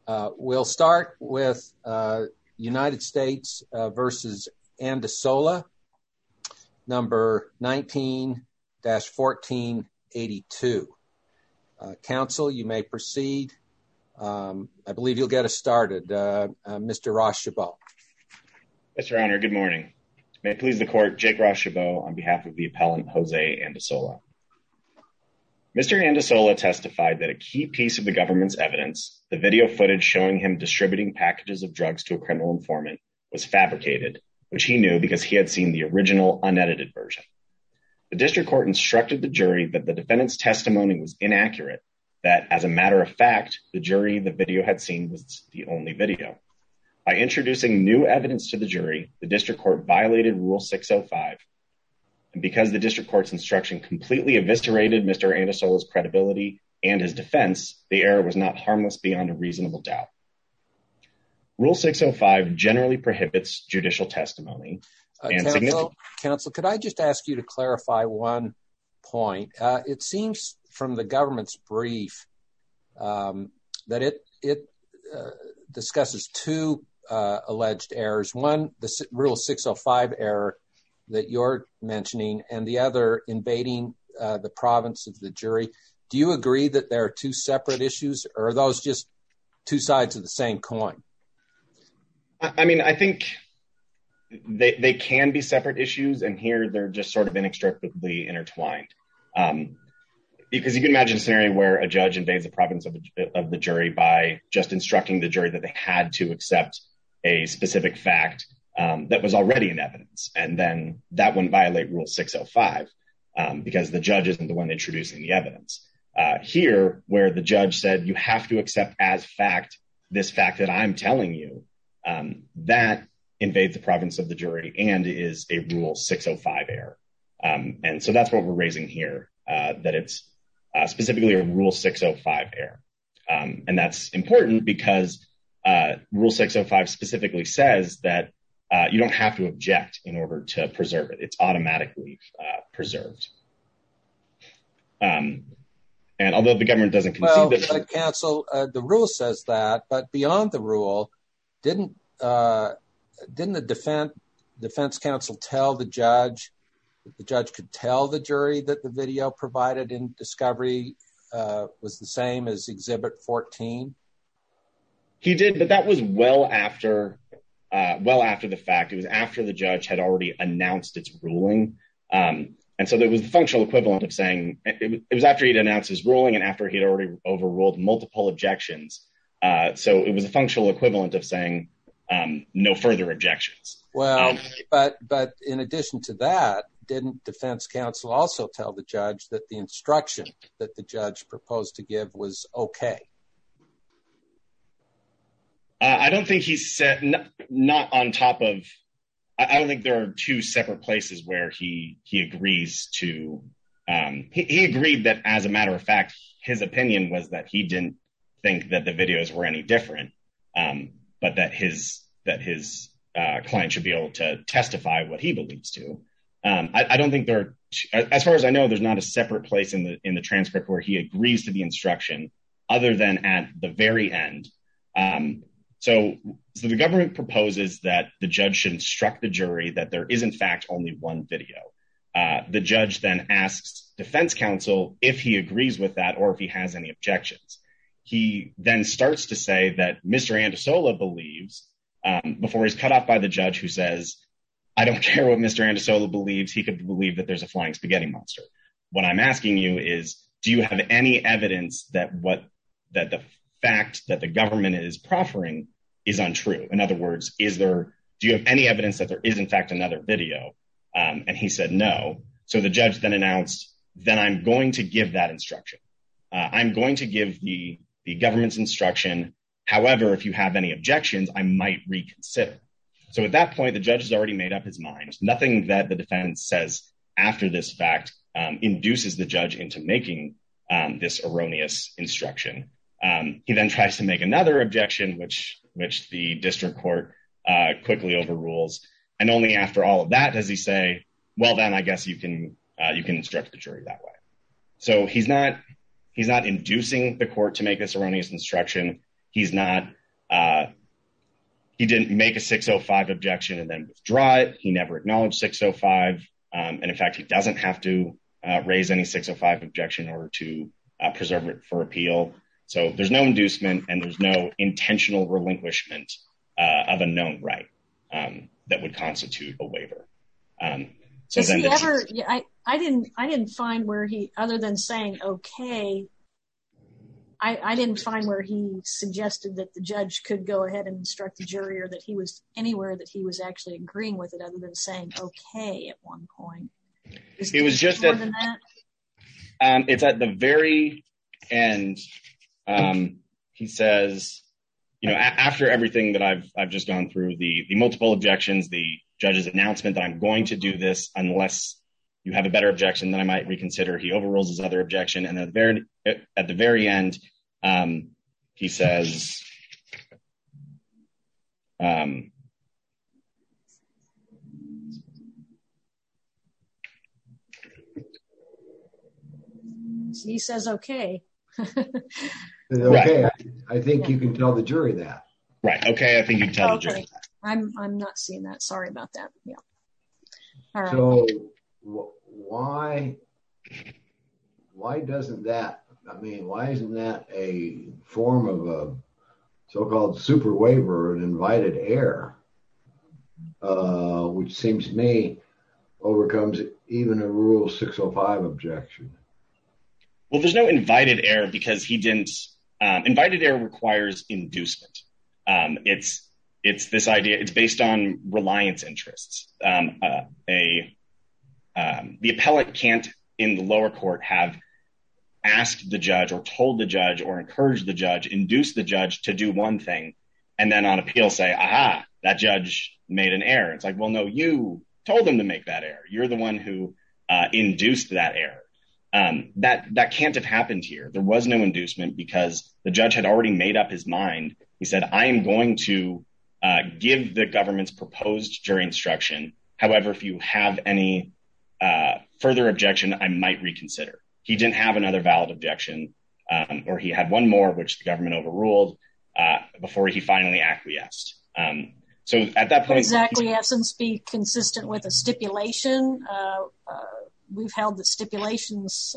We'll start with United States versus Andasola, number 19-1482. Counsel, you may proceed. I believe you'll get us started. Mr. Ross-Chabot. Yes, Your Honor. Good morning. May it please the court, Jake Ross-Chabot on behalf of the appellant Jose Andasola. Mr. Andasola testified that a key piece of the government's evidence, the video footage showing him distributing packages of drugs to a criminal informant, was fabricated, which he knew because he had seen the original unedited version. The district court instructed the jury that the defendant's testimony was inaccurate, that as a matter of fact, the jury the video had seen was the only video. By introducing new evidence to the jury, the district court violated Rule 605. And because the district court's instruction completely eviscerated Mr. Andasola's credibility and his defense, the error was not harmless beyond a reasonable doubt. Rule 605 generally prohibits judicial testimony. Counsel, could I just ask you to clarify one point? It seems from the government's brief that it discusses two alleged errors. One, the Rule 605 error that you're mentioning, and the other invading the province of the jury. Do you agree that there are two separate issues, or are those just two sides of the same coin? I mean, I think they can be separate issues, and here they're just sort of inextricably intertwined. Because you can imagine a scenario where a judge invades the province of the jury by just instructing the jury that they had to accept a specific fact that was already in evidence, and then that wouldn't violate Rule 605 because the judge isn't the one introducing the evidence. Here, where the judge said you have to accept as fact this fact that I'm telling you, that invades the province of the jury and is a Rule 605 error. And so that's what we're raising here, that it's specifically a Rule 605 error. And that's important because Rule 605 specifically says that you don't have to object in order to preserve it. It's automatically preserved. And although the government doesn't concede that... But counsel, the rule says that, but beyond the rule, didn't the defense counsel tell the judge that the judge could tell the jury that the video provided in discovery was the same as Exhibit 14? He did, but that was well after the fact. It was after the judge had already announced its ruling. And so there was the functional equivalent of saying, it was after he'd announced his ruling and after he'd already overruled multiple objections. So it was a functional equivalent of saying no further objections. Well, but in addition to that, didn't defense counsel also tell the judge that the instruction that the judge proposed to give was okay? I don't think he said, not on top of, I don't think there are two separate places where he agrees to, he agreed that as a matter of fact, his opinion was that he didn't think that the videos were any different, but that his client should be able to testify what he believes to. I don't think there are, as far as I know, there's not a separate place in the transcript where he agrees to the instruction other than at the very end. So the government proposes that the judge should instruct the jury that there is in fact only one video. The judge then asks defense counsel if he agrees with that or if he has any objections. He then starts to say that Mr. Andasola believes, before he's cut off by the judge who says, I don't care what Mr. Andasola believes, he could believe that there's a flying spaghetti monster. What I'm asking you is, do you have any evidence that the fact that the government is proffering is untrue? In other words, do you have any evidence that there is in fact another video? And he said no. So the judge then announced, then I'm going to give that instruction. I'm going to give the government's instruction. However, if you have any objections, I might reconsider. So at that point, the judge has already made up his mind. Nothing that the defense says after this fact induces the judge into making this erroneous instruction. He then tries to make another objection, which the district court quickly overrules. And only after all of that does he say, well, then I guess you can instruct the jury that way. So he's not inducing the court to make this erroneous instruction. He's not, he didn't make a 605 objection and then withdraw it. He never acknowledged 605. And in fact, he doesn't have to raise any 605 objection in order to preserve it for appeal. So there's no inducement and there's no intentional relinquishment of a known right that would constitute a waiver. So Does then he ever? I didn't find where he, other than saying okay, I didn't find where he suggested that the judge could go ahead and instruct the jury, or that he was anywhere that he was actually agreeing with it, other than saying okay at one point. It was just more at, than that? It's at the very end. He says, you know, after everything that I've just gone through, the multiple objections, the judge's announcement that I'm going to do this unless you have a better objection, then I might reconsider. He overrules his other objection, and at the very end, he says, He says okay. Okay, Right. I think you can tell the jury that. Right. Okay. I think you can tell the jury. Okay. I'm not seeing that. Sorry about that. Yeah. All right. So why doesn't that, I mean, why isn't that a form of a so-called super waiver, an invited error, which seems to me overcomes even a Rule 605 objection? Well, there's no invited error because he didn't. Invited error requires inducement. It's this idea. It's based on reliance interests. The appellate can't, in the lower court, have asked the judge or told the judge or encouraged the judge, induced the judge to do one thing, and then on appeal say, aha, that judge made an error. It's like, well, no, you told him to make that error. You're the one who induced that error. That can't have happened here. There was no inducement because the judge had already made up his mind. He said, I am going to give the government's proposed jury instruction. However, if you have any further objection, I might reconsider. He didn't have another valid objection, or he had one more, which the government overruled before he finally acquiesced. So at that point, Does acquiescence be consistent with a stipulation? We've held that stipulations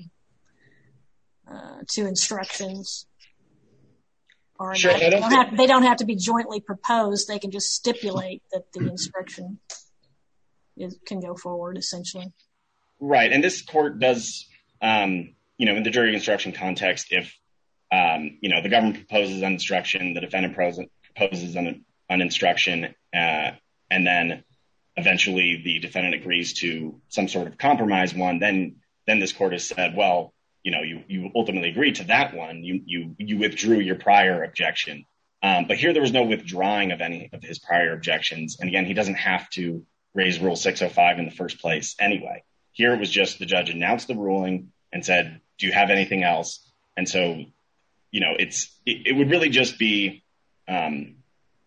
to instructions are Sure, not, they don't have to be jointly proposed. They can just stipulate that the instruction can go forward, essentially. Right. And this court does, in the jury instruction context, if, the government proposes an instruction, the defendant proposes an instruction, and then eventually the defendant agrees to some sort of compromise one, then this court has said, well, you ultimately agreed to that one. You withdrew your prior objection. But here there was no withdrawing of any of his prior objections. And again, he doesn't have to raise Rule 605 in the first place anyway. Here it was just the judge announced the ruling and said, do you have anything else? And so, it would really just be, they're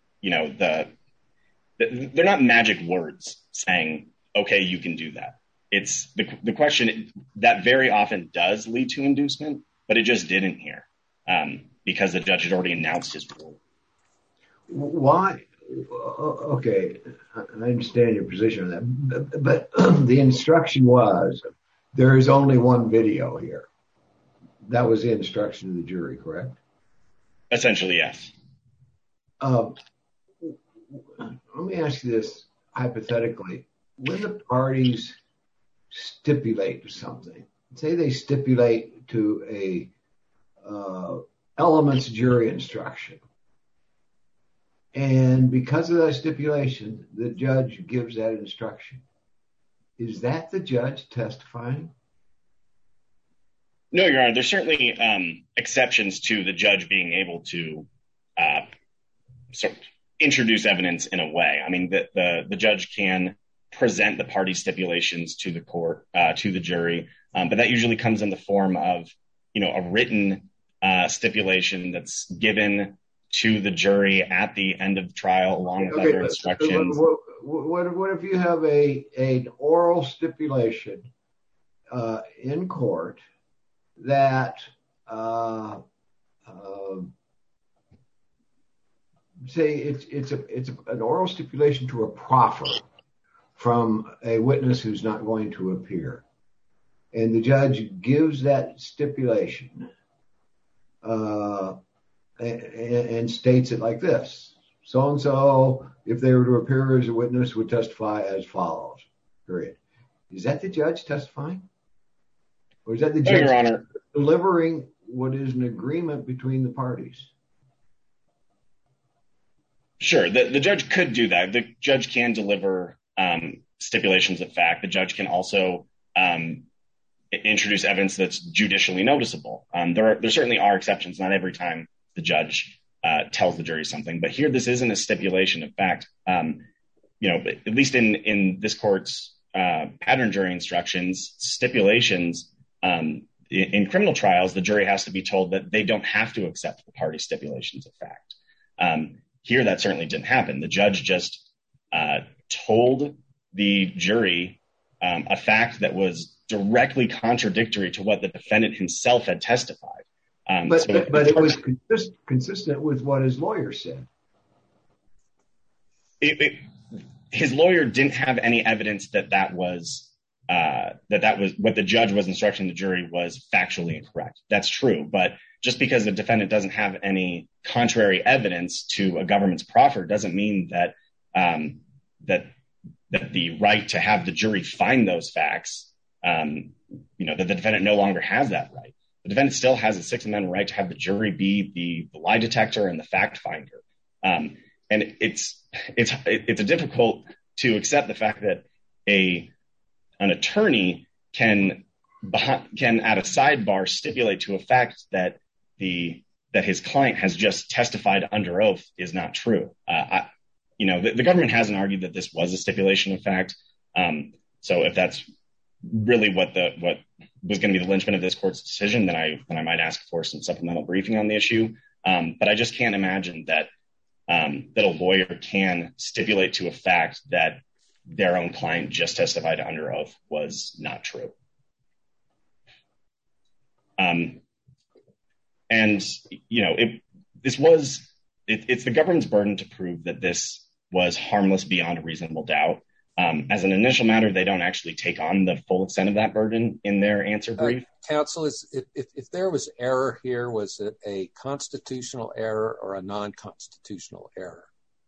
not magic words saying, okay, you can do that. It's the question that very often does lead to inducement, but it just didn't here because the judge had already announced his rule. Why? Okay, I understand your position on that, but the instruction was there is only one video here. That was the instruction of the jury, correct? Essentially, yes. Let me ask you this hypothetically. When the parties stipulate to something, say they stipulate to a elements jury instruction, and because of that stipulation, the judge gives that instruction, is that the judge testifying? No, Your Honor. There's certainly exceptions to the judge being able to introduce evidence in a way. I mean, the judge can present the party stipulations to the court, to the jury, but that usually comes in the form of, a written stipulation that's given to the jury at the end of the trial along with other instructions. What if you have an oral stipulation in court that say it's an oral stipulation to a proffer from a witness who's not going to appear, and the judge gives that stipulation and states it like this: so and so, if they were to appear as a witness, would testify as follows. Period. Is that the judge testifying, or is that the judge, Your Honor, delivering what is an agreement between the parties? Sure, the judge could do that. The judge can deliver stipulations of fact. The judge can also introduce evidence that's judicially noticeable. There certainly are exceptions. Not every time the judge tells the jury something, but here this isn't a stipulation of fact. At least in this court's pattern jury instructions, stipulations in criminal trials, the jury has to be told that they don't have to accept the party stipulations of fact. Here, that certainly didn't happen. The judge just told the jury a fact that was directly contradictory to what the defendant himself had testified. But it was consistent with what his lawyer said. His lawyer didn't have any evidence that was what the judge was instructing the jury was factually incorrect. That's true, but just because the defendant doesn't have any contrary evidence to a government's proffer doesn't mean that that the right to have the jury find those facts, that the defendant no longer has that right. The defendant still has a Sixth Amendment right to have the jury be the lie detector and the fact finder. And it's difficult to accept the fact that an attorney can at a sidebar stipulate to a fact that his client has just testified under oath is not true. The government hasn't argued that this was a stipulation of fact. So if that's really what was going to be the linchpin of this court's decision, then I might ask for some supplemental briefing on the issue. But I just can't imagine that a lawyer can stipulate to a fact that their own client just testified under oath was not true. It's the government's burden to prove that this was harmless beyond a reasonable doubt. As an initial matter, they don't actually take on the full extent of that burden in their answer brief. Counsel, if there was error here, was it a constitutional error or a non-constitutional error?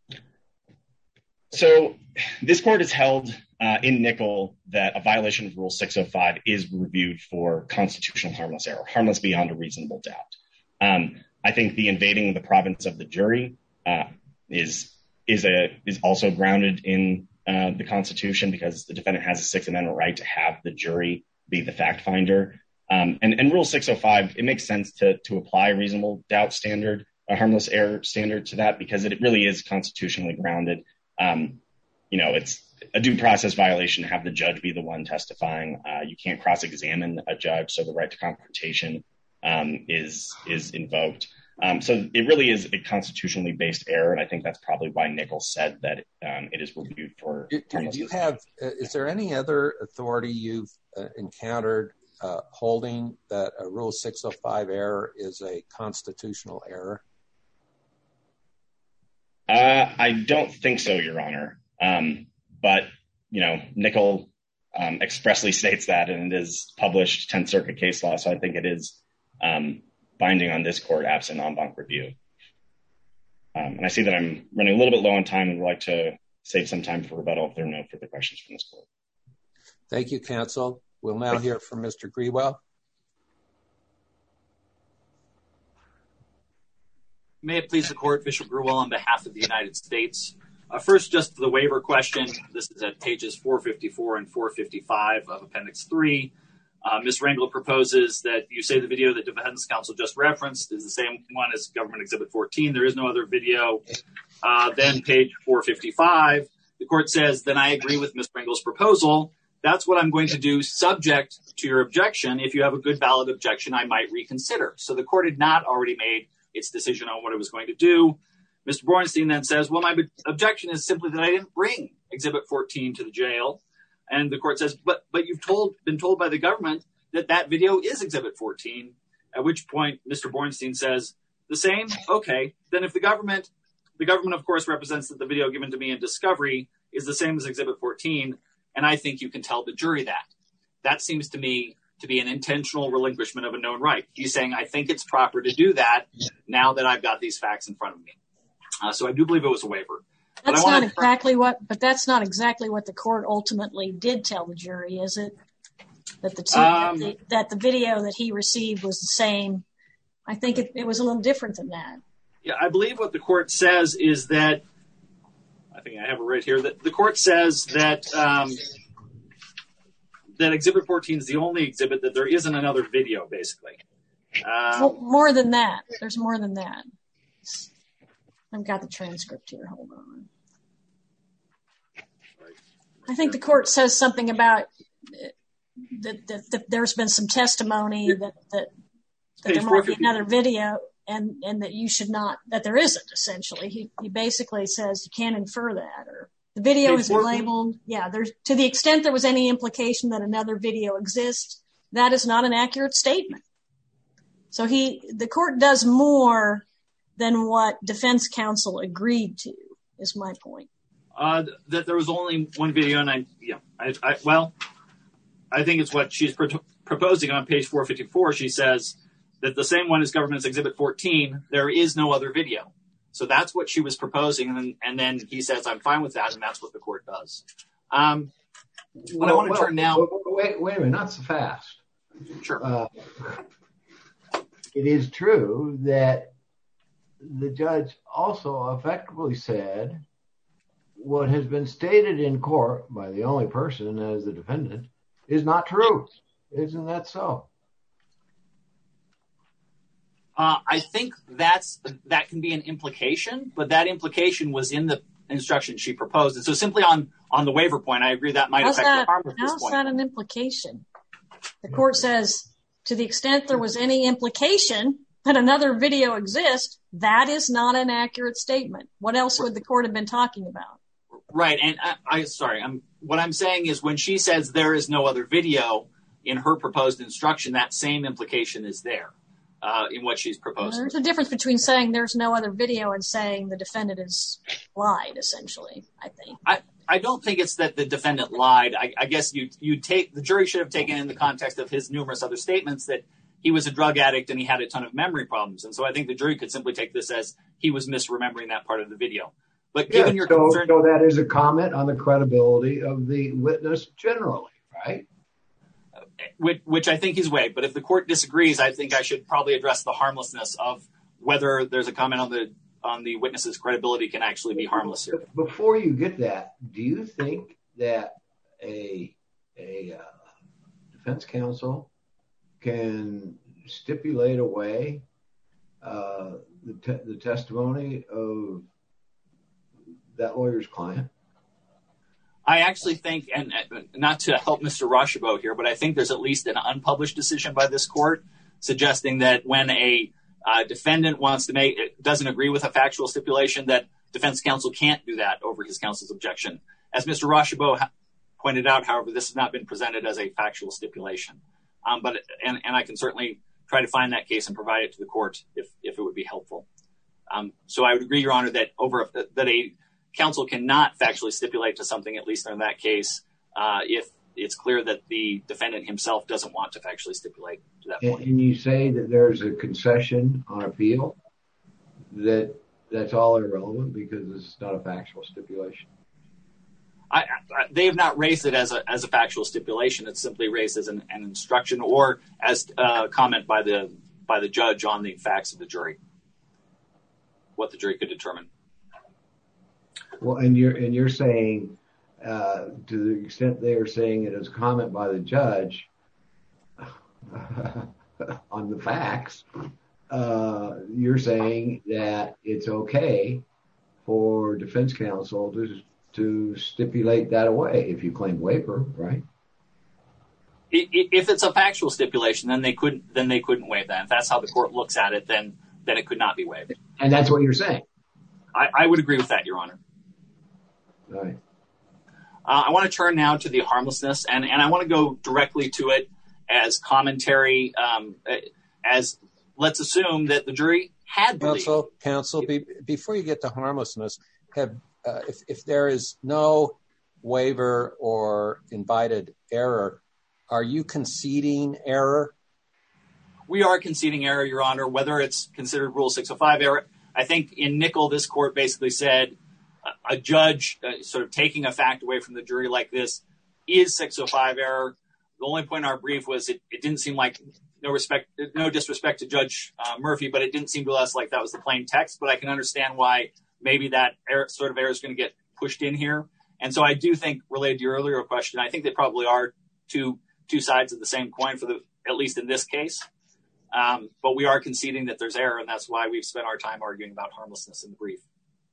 So this court has held in Nickel that a violation of Rule 605 is reviewed for constitutional harmless error, harmless beyond a reasonable doubt. I think the invading the province of the jury is also grounded in the Constitution, because the defendant has a Sixth Amendment right to have the jury be the fact finder. And Rule 605, it makes sense to apply a reasonable doubt standard, a harmless error standard to that, because it really is constitutionally grounded. It's a due process violation to have the judge be the one testifying. You can't cross-examine a judge, so the right to confrontation is invoked. So it really is a constitutionally based error, and I think that's probably why Nickel said that it is reviewed for harmlessness. Is there any other authority you've encountered holding that a Rule 605 error is a constitutional error? I don't think so, Your Honor. But Nickel expressly states that, and it is published 10th Circuit case law, so I think it is binding on this court absent en banc review. And I see that I'm running a little bit low on time and would like to save some time for rebuttal if there are no further questions from this court. Thank you, counsel. We'll now hear from Mr. Grewell. May it please the court, Bishop Grewell on behalf of the United States. First, just the waiver question. This is at pages 454 and 455 of Appendix 3. Ms. Rangel proposes that you say the video that defense counsel just referenced is the same one as Government Exhibit 14. There is no other video. Then page 455, the court says, then I agree with Ms. Rangel's proposal. That's what I'm going to do subject to your objection. If you have a good valid objection, I might reconsider. So the court had not already made its decision on what it was going to do. Mr. Bornstein then says, well, my objection is simply that I didn't bring Exhibit 14 to the jail. And the court says, but you've been told by the government that video is Exhibit 14, at which point Mr. Bornstein says, the same? Okay. Then if the government the government, of course, represents that the video given to me in discovery is the same as Exhibit 14, and I think you can tell the jury that. That seems to me to be an intentional relinquishment of a known right. He's saying, I think it's proper to do that now that I've got these facts in front of me. So I do believe it was a waiver. That's not exactly what the court ultimately did tell the jury, is it? That the video that he received was the same. I think it was a little different than that. Yeah, I believe what the court says is that, I think I have it right here, that the court says that that Exhibit 14 is the only exhibit that there isn't another video, basically. More than that. There's more than that. I've got the transcript here. Hold on. I think the court says something about that there's been some testimony that there might be another video and that you should not, that there isn't, essentially. He basically says you can't infer that, or the video is labeled. Yeah, there's, to the extent there was any implication that another video exists, that is not an accurate statement. So the court does more than what defense counsel agreed to, is my point. That there was only one video, and I think it's what she's proposing on page 454. She says that the same one as Government's Exhibit 14, there is no other video. So that's what she was proposing, and then he says, I'm fine with that, and that's what the court does. I want to turn now. Wait a minute, not so fast. Sure. It is true that the judge also effectively said what has been stated in court by the only person as the defendant is not true. Isn't that so? I think that can be an implication, but that implication was in the instruction she proposed. And so simply on the waiver point, I agree that might affect the harmlessness point. How's that an implication? The court says, to the extent there was any implication that another video exists, that is not an accurate statement. What else would the court have been talking about? Right. And what I'm saying is when she says there is no other video in her proposed instruction, that same implication is there in what she's proposing. There's a difference between saying there's no other video and saying the defendant has lied, essentially, I think. I don't think it's that the defendant lied. I guess the jury should have taken in the context of his numerous other statements that he was a drug addict and he had a ton of memory problems. And so I think the jury could simply take this as he was misremembering that part of the video. But given your concern, so that is a comment on the credibility of the witness generally, right? Which I think is waived. But if the court disagrees, I think I should probably address the harmlessness of whether there's a comment on the witness's credibility can actually be harmless here. Before you get that, do you think that a defense counsel can stipulate away the testimony of that lawyer's client? I actually think, and not to help Mr. Rochebeau here, but I think there's at least an unpublished decision by this court suggesting that when a defendant doesn't agree with a factual stipulation, that defense counsel can't do that over his counsel's objection. As Mr. Rochebeau pointed out, however, this has not been presented as a factual stipulation. But I can certainly try to find that case and provide it to the court if it would be helpful. So I would agree, Your Honor, that a counsel cannot factually stipulate to something, at least in that case, if it's clear that the defendant himself doesn't want to factually stipulate to that point. And you say that there's a concession on appeal, that's all irrelevant because it's not a factual stipulation? They have not raised it as a factual stipulation. It's simply raised as an instruction or as a comment by the judge on the facts of the jury, what the jury could determine. Well, and you're saying, to the extent they are saying it as a comment by the judge on the facts, you're saying that it's okay for defense counsel to stipulate that away if you claim waiver, right? If it's a factual stipulation, then they couldn't waive that. If that's how the court looks at it, then it could not be waived. And that's what you're saying? I would agree with that, Your Honor. All right. I want to turn now to the harmlessness, and I want to go directly to it as commentary. As let's assume that the jury had believed. Counsel, before you get to harmlessness, if there is no waiver or invited error, are you conceding error? We are conceding error, Your Honor, whether it's considered Rule 605 error. I think in Nickel, this court basically said a judge sort of taking a fact away from the jury like this is 605 error. The only point in our brief was it didn't seem like, no disrespect to Judge Murphy, but it didn't seem to us like that was the plain text. But I can understand why maybe that sort of error is going to get pushed in here. And so I do think, related to your earlier question, I think they probably are two sides of the same coin at least in this case. But we are conceding that there's error, and that's why we've spent our time arguing about harmlessness in the brief.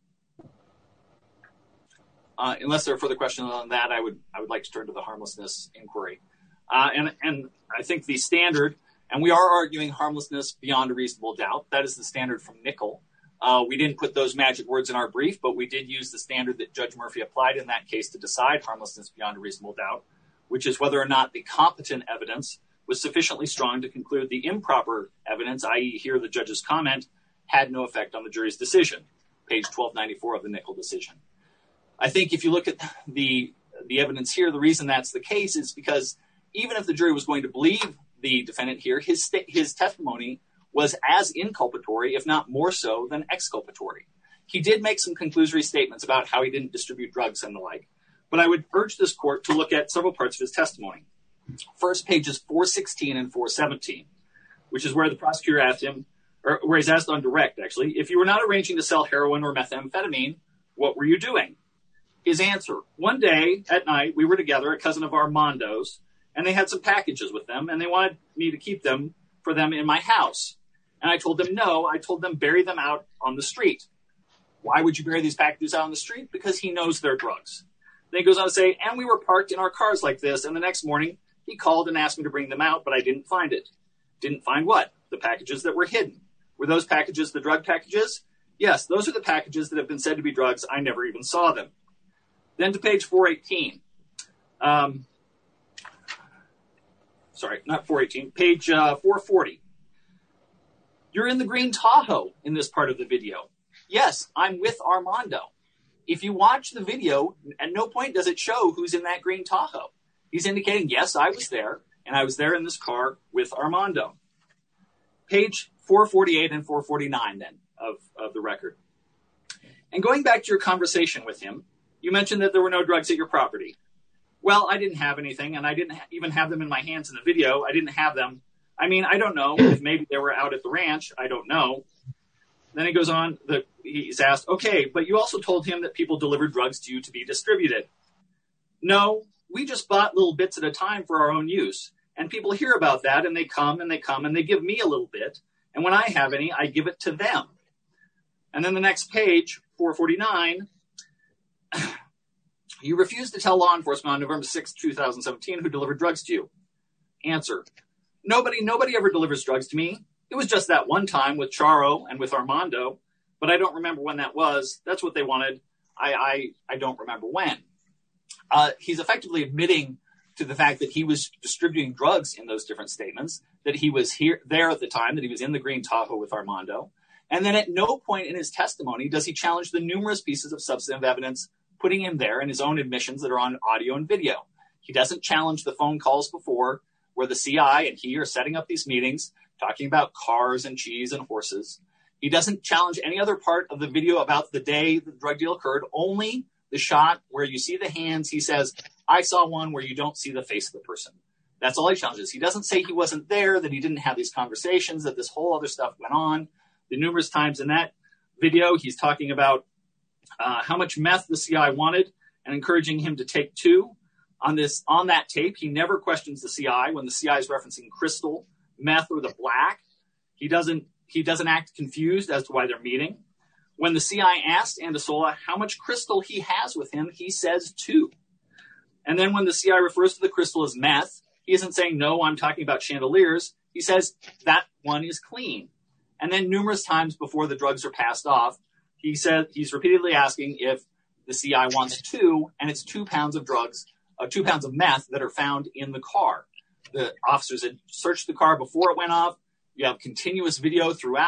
Unless there are further questions on that, I would like to turn to the harmlessness inquiry. And I think the standard, and we are arguing harmlessness beyond a reasonable doubt. That is the standard from Nickel. We didn't put those magic words in our brief, but we did use the standard that Judge Murphy applied in that case to decide harmlessness beyond a reasonable doubt, which is whether or not the competent evidence was sufficiently strong to conclude the improper evidence, i.e. here the judge's comment, had no effect on the jury's decision, page 1294 of the Nickel decision. I think if you look at the evidence here, the reason that's the case is because even if the jury was going to believe the defendant here, his testimony was as inculpatory, if not more so, than exculpatory. He did make some conclusory statements about how he didn't distribute drugs and the like, but I would urge this court to look at several parts of his testimony. First, pages 416 and 417, which is where the prosecutor asked him, or where he's asked on direct, actually, if you were not arranging to sell heroin or methamphetamine, what were you doing? His answer, one day at night, we were together, a cousin of Armando's, and they had some packages with them, and they wanted me to keep them for them in my house. And I told them no. I told them bury them out on the street. Why would you bury these packages out on the street? Because he knows they're drugs. Then he goes on to say, and we were parked in our cars like this, and the next morning, he called and asked me to bring them out, but I didn't find it. Didn't find what? The packages that were hidden. Were those packages the drug packages? Yes, those are the packages that have been said to be drugs. I never even saw them. Then to page 418. Sorry, not 418. Page 440. You're in the green Tahoe in this part of the video. Yes, I'm with Armando. If you watch the video, at no point does it show who's in that green Tahoe. He's indicating, yes, I was there, and I was there in this car with Armando. Page 448 and 449, then, of the record. And going back to your conversation with him, you mentioned that there were no drugs at your property. Well, I didn't have anything, and I didn't even have them in my hands in the video. I didn't have them. I mean, I don't know if maybe they were out at the ranch. I don't know. Then he goes on, he's asked, okay, but you also told him that people delivered drugs to you to be distributed. No. We just bought little bits at a time for our own use. And people hear about that, and they come, and they give me a little bit. And when I have any, I give it to them. And then the next page, 449, you refused to tell law enforcement on November 6, 2017, who delivered drugs to you. Answer, nobody ever delivers drugs to me. It was just that one time with Charo and with Armando, but I don't remember when that was. That's what they wanted. I don't remember when. He's effectively admitting to the fact that he was distributing drugs in those different statements, that he was there at the time, that he was in the green Tahoe with Armando. And then at no point in his testimony does he challenge the numerous pieces of substantive evidence putting him there in his own admissions that are on audio and video. He doesn't challenge the phone calls before where the CI and he are setting up these meetings, talking about cars and cheese and horses. He doesn't challenge any other part of the video about the day the drug deal occurred, only the shot where you see the hands. He says, I saw one where you don't see the face of the person. That's all he challenges. He doesn't say he wasn't there, that he didn't have these conversations, that this whole other stuff went on. The numerous times in that video, he's talking about how much meth the CI wanted and encouraging him to take 2. On that tape, he never questions the CI when the CI is referencing crystal, meth, or the black. He doesn't act confused as to why they're meeting. When the CI asked Andasola how much crystal he has with him, he says 2. And then when the CI refers to the crystal as meth, he isn't saying, no, I'm talking about chandeliers. He says that one is clean. And then numerous times before the drugs are passed off, he said he's repeatedly asking if the CI wants 2, and it's 2 pounds of drugs, 2 pounds of meth that are found in the car. The officers had searched the car before it went off. You have continuous video throughout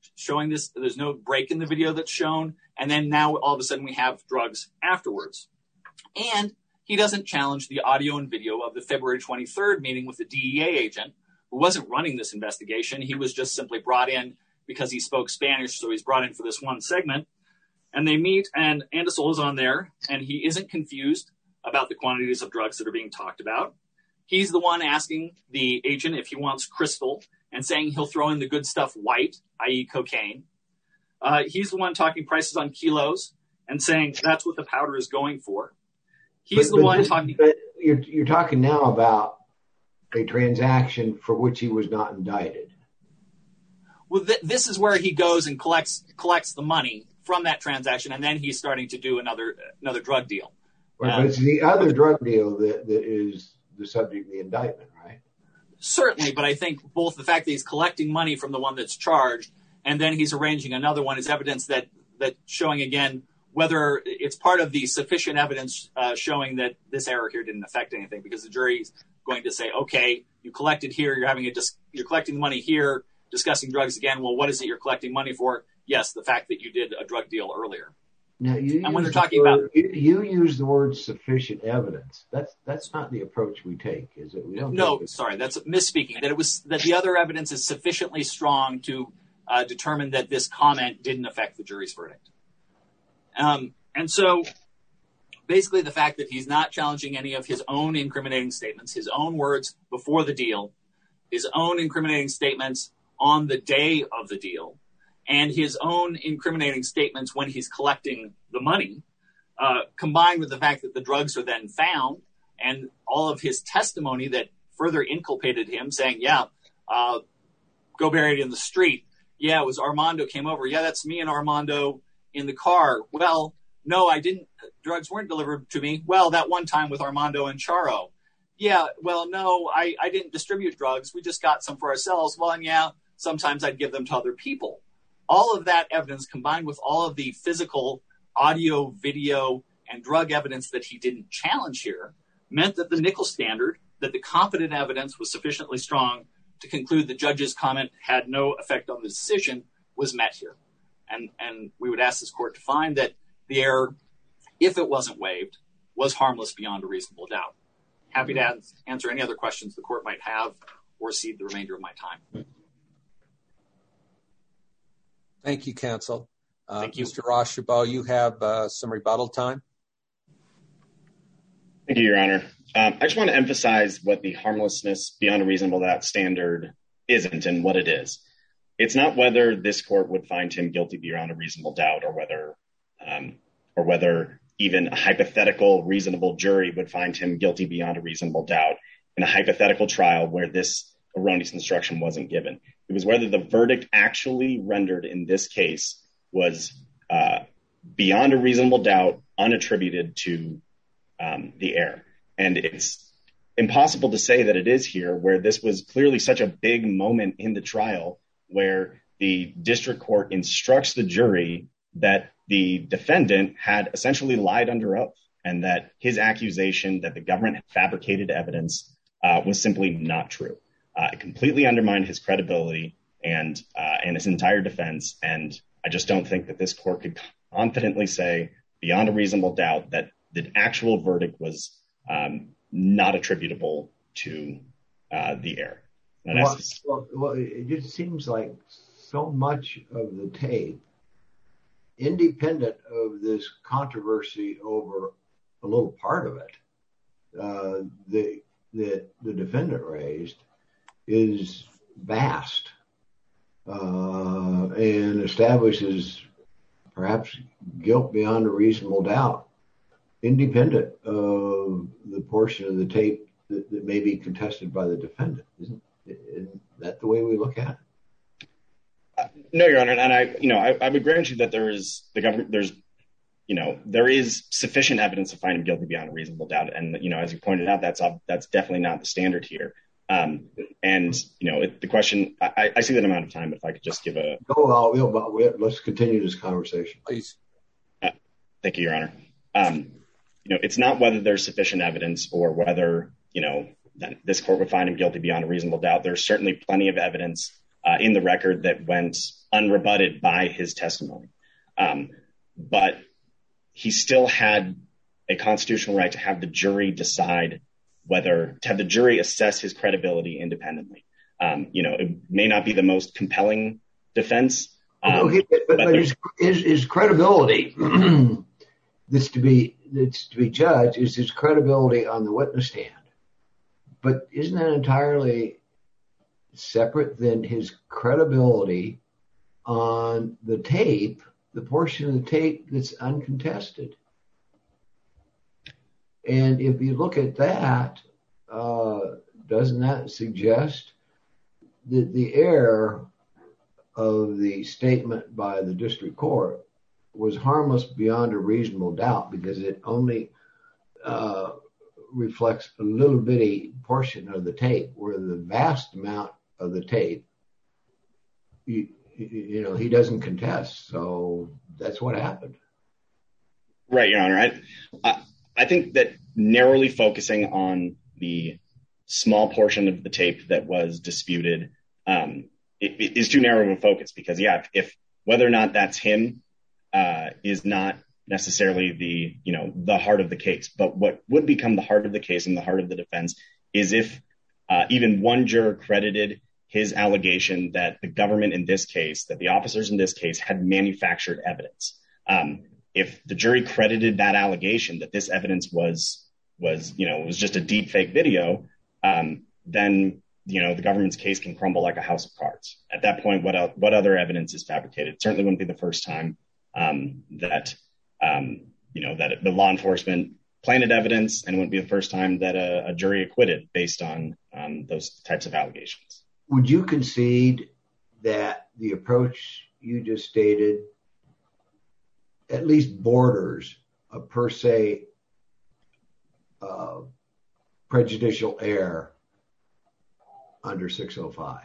showing this. There's no break in the video that's shown. And then now all of a sudden we have drugs afterwards. And he doesn't challenge the audio and video of the February 23rd meeting with the DEA agent who wasn't running this investigation. He was just simply brought in because he spoke Spanish. So he's brought in for this one segment. And they meet, and Andesol is on there, and he isn't confused about the quantities of drugs that are being talked about. He's the one asking the agent if he wants crystal and saying he'll throw in the good stuff white, i.e. cocaine. He's the one talking prices on kilos and saying that's what the powder is going for. He's the one talking. But you're talking now about a transaction for which he was not indicted. Well, this is where he goes and collects the money from that transaction, and then he's starting to do another drug deal. Right, but it's the other drug deal that is the subject of the indictment, right? Certainly, but I think both the fact that he's collecting money from the one that's charged and then he's arranging another one is evidence that showing again whether it's part of the sufficient evidence showing that this error here didn't affect anything, because the jury's going to say, okay, you collected here, you're collecting the money here, discussing drugs again. Well, what is it you're collecting money for? Yes, the fact that you did a drug deal earlier. Now, you use the word sufficient evidence. That's not the approach we take, is it? Sorry, that's misspeaking. That the other evidence is sufficiently strong to determine that this comment didn't affect the jury's verdict. And so, basically, the fact that he's not challenging any of his own incriminating statements, his own words before the deal, his own incriminating statements on the day of the deal, and his own incriminating statements when he's collecting the money, combined with the fact that the drugs are then found, and all of his testimony that further inculpated him, saying, go bury it in the street. Yeah, it was Armando came over. Yeah, that's me and Armando in the car. Well, no, I didn't. Drugs weren't delivered to me. Well, that one time with Armando and Charo. Yeah, well, no, I didn't distribute drugs. We just got some for ourselves. Well, and yeah, sometimes I'd give them to other people. All of that evidence combined with all of the physical, audio, video, and drug evidence that he didn't challenge here meant that the Nichols standard, that the competent evidence was sufficiently strong to conclude the judge's comment had no effect on the decision, was met here. And we would ask this court to find that the error, if it wasn't waived, was harmless beyond a reasonable doubt. Happy to answer any other questions the court might have or cede the remainder of my time. Thank you, counsel. Thank you. Mr. Rochebeau, you have some rebuttal time. Thank you, Your Honor. I just want to emphasize what the harmlessness beyond a reasonable doubt standard isn't and what it is. It's not whether this court would find him guilty beyond a reasonable doubt, or whether even a hypothetical reasonable jury would find him guilty beyond a reasonable doubt in a hypothetical trial where this erroneous instruction wasn't given. It was whether the verdict actually rendered in this case was beyond a reasonable doubt unattributed to the error. And it's impossible to say that it is here, where this was clearly such a big moment in the trial where the district court instructs the jury that the defendant had essentially lied under oath, and that his accusation that the government had fabricated evidence was simply not true. It completely undermined his credibility and his entire defense. And I just don't think that this court could confidently say beyond a reasonable doubt that the actual verdict was not attributable to the error. Well, it just seems like so much of the tape, independent of this controversy over a little part of it, that the defendant raised, is vast and establishes perhaps guilt beyond a reasonable doubt, independent of the portion of the tape that may be contested by the defendant. Isn't that the way we look at it? No, Your Honor, and I would grant you that there is sufficient evidence to find him guilty beyond a reasonable doubt, and as you pointed out, that's definitely not the standard here. The question, I see that I'm out of time, but if I could just give a... Let's continue this conversation, please. Thank you, Your Honor. It's not whether there's sufficient evidence or whether, that this court would find him guilty beyond a reasonable doubt. There's certainly plenty of evidence in the record that went unrebutted by his testimony. But he still had a constitutional right to have the jury decide to have the jury assess his credibility independently. It may not be the most compelling defense. But his credibility that's to be judged is his credibility on the witness stand. But isn't that entirely separate than his credibility on the tape, the portion of the tape that's uncontested? And if you look at that, doesn't that suggest that the error of the statement by the district court was harmless beyond a reasonable doubt, because it only reflects a little bitty portion of the tape, where the vast amount of the tape, he doesn't contest. So that's what happened. Right, Your Honor. I think that narrowly focusing on the small portion of the tape that was disputed it is too narrow of a focus, because if whether or not that's him is not necessarily the heart of the case. But what would become the heart of the case and the heart of the defense is if even one juror credited his allegation that the government in this case, that the officers in this case had manufactured evidence. If the jury credited that allegation that this evidence was just a deep fake video, then the government's case can crumble like a house of cards. At that point, what other evidence is fabricated? It certainly wouldn't be the first time that the law enforcement planted evidence, and it wouldn't be the first time that a jury acquitted based on those types of allegations. Would you concede that the approach you just stated at least borders a per se prejudicial error under 605?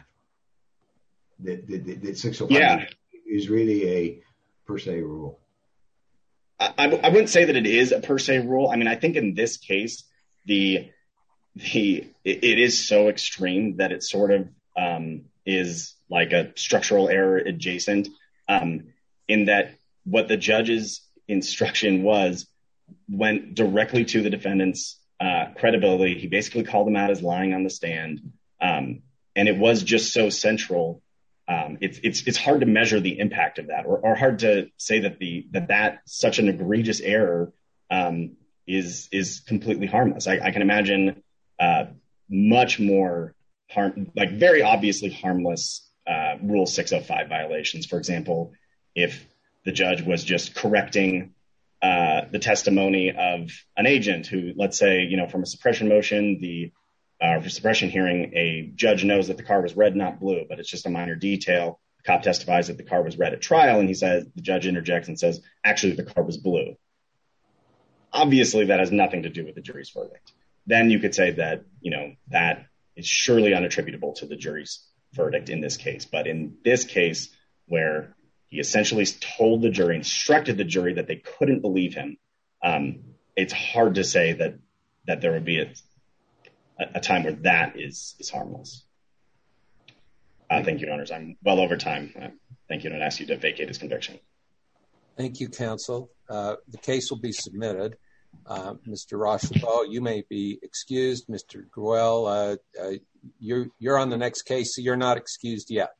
That 605 is really a per se rule? I wouldn't say that it is a per se rule. I mean, I think in this case, it is so extreme that it sort of is like a structural error adjacent, in that what the judge's instruction went directly to the defendant's credibility. He basically called him out as lying on the stand. And it was just so central. It's hard to measure the impact of that, or hard to say that such an egregious error is completely harmless. I can imagine much more very obviously harmless Rule 605 violations. For example, if the judge was just correcting the testimony of an agent who, let's say, from a suppression motion, for suppression hearing, a judge knows that the car was red, not blue, but it's just a minor detail. The cop testifies that the car was red at trial, and the judge interjects and says, actually, the car was blue. Obviously, that has nothing to do with the jury's verdict. Then you could say that, that is surely unattributable to the jury's verdict in this case. But in this case, where he essentially told the jury, instructed the jury that they couldn't believe him, it's hard to say that there would be a time where that is harmless. Thank you, Your Honors. I'm well over time. Thank you, and I ask you to vacate his conviction. Thank you, counsel. The case will be submitted. Mr. Rochebeau, you may be excused. Mr. Gruelle, you're on the next case, so you're not excused yet.